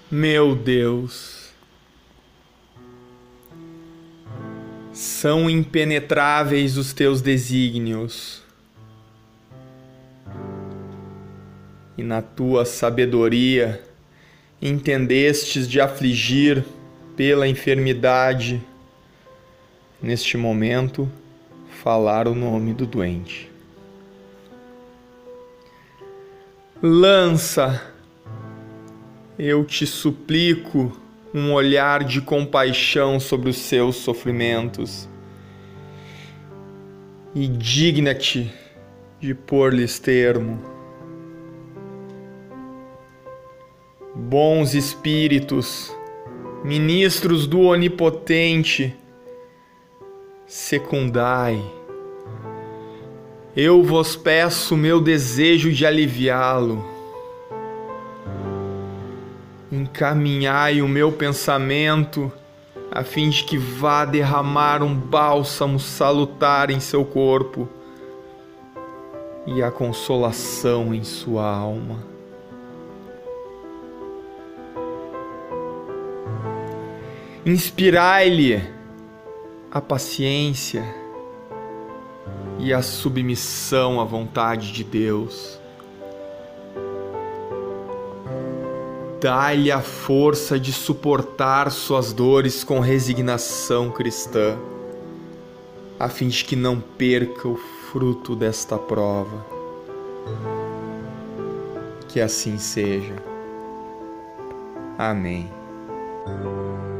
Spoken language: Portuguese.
Meu Deus, são impenetráveis os teus desígnios, e na tua sabedoria entendestes de afligir pela enfermidade, neste momento, falar o nome do doente. Lança, eu te suplico, um olhar de compaixão sobre os seus sofrimentos e digna-te de pôr-lhes termo. Bons espíritos, ministros do Onipotente, secundai. Eu vos peço meu desejo de aliviá-lo. Encaminhai o meu pensamento, a fim de que vá derramar um bálsamo salutar em seu corpo e a consolação em sua alma. Inspirai-lhe a paciência e a submissão à vontade de Deus. Dai-lhe a força de suportar suas dores com resignação cristã, a fim de que não perca o fruto desta prova. Que assim seja. Amém.